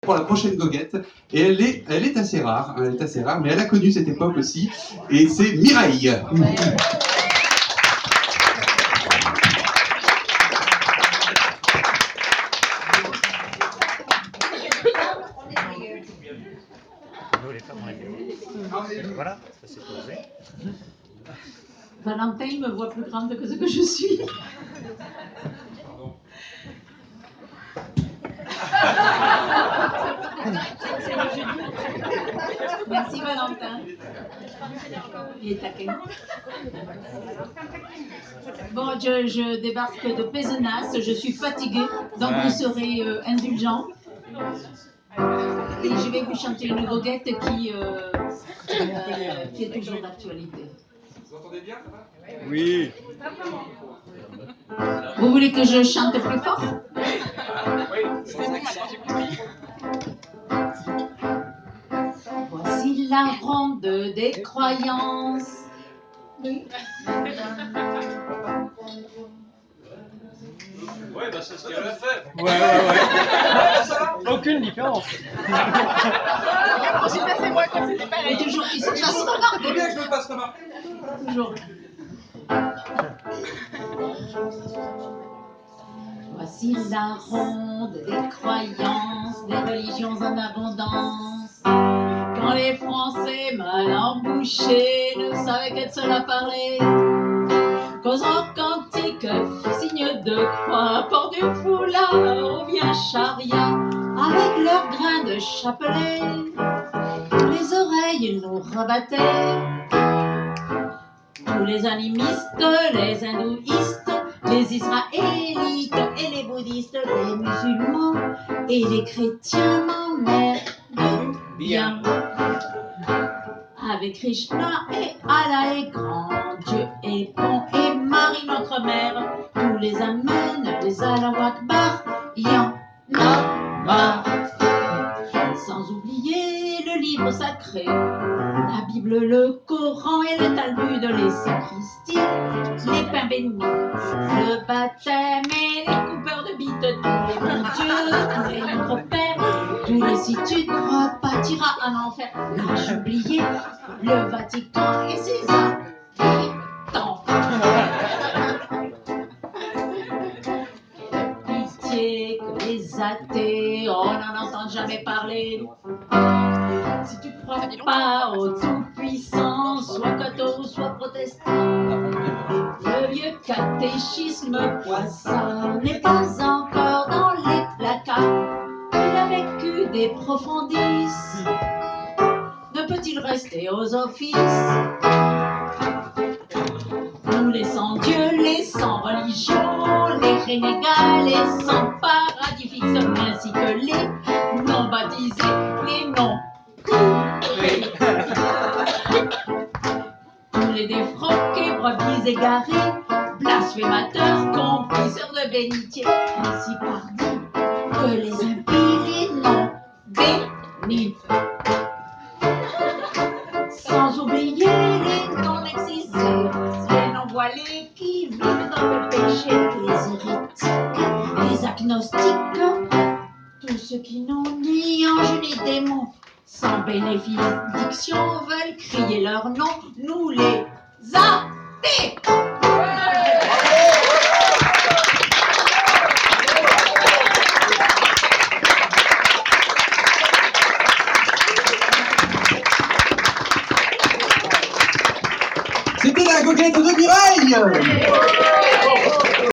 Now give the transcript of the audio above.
pour la prochaine goguette. Et elle est assez rare, hein, elle est assez rare, mais elle a connu cette époque aussi. Et c'est Mireille. Voilà, ça s'est posé. Valentin me voit plus grande que ce que je suis. Merci Valentin. Il est taquin. Bon, je débarque de Pézenas, je suis fatiguée, donc vous serez indulgents. Et je vais vous chanter une goguette qui est toujours d'actualité. Vous entendez bien, ça va ? Oui. Vous voulez que je chante plus fort ? Voici la ronde des croyances. Ouais, bah c'est ce qu'elle a fait. Ouais. Aucune différence. Et toujours, il faut que ça se remarque. Faut bien que je me fasse remarquer. Toujours. Voici la ronde des croyances, des religions en abondance. Quand les Français mal embouchés ne savaient qu'être seuls à parler, causant cantique, signe de croix, port du foulard ou bien charia, avec leurs grains de chapelet, les oreilles nous rabattaient. Tous les animistes, les hindouistes, les israélites et les bouddhistes, les musulmans et les chrétiens m'emmerdent bien. Avec Krishna et Allah est grand, Dieu est bon et Marie notre mère, tous les amènent, les Allahu Akbar, y'en a marre. Sans oublier le livre sacré, la Bible, le Coran et le Talmud, les sacristies, les pains bénis, le baptême et les coupeurs de bites, tous les bons dieux, tous les Notre Père, tous les si tu ne crois pas, t'iras en enfer. N'ai-je oublié le Vatican et ses habitants. Pitié que les athées, on n'en entend jamais parler. Si tu crois pas au tout-puissant, soit catho, soit protestant, le vieux catéchisme poisson n'est pas encore dans les placards. Il a vécu des profondis, ne peut-il rester aux offices? Nous les sans Dieu, les sans religion, les renégats, les sans paradis fixe, ainsi que les non baptisés, les non courés. Tous les défroqués, brebis égarés, blasphémateurs, complisseurs de bénitier, ainsi pardis que les impies, les non bénis. Sans oublier les non-excisés, les non-voilés qui vivent dans le péché, les hérétiques, les agnostiques, tous ceux qui n'ont ni ange ni démon, sans bénédiction veulent crier leur nom, nous les athées. C'était la goguette de Mireille.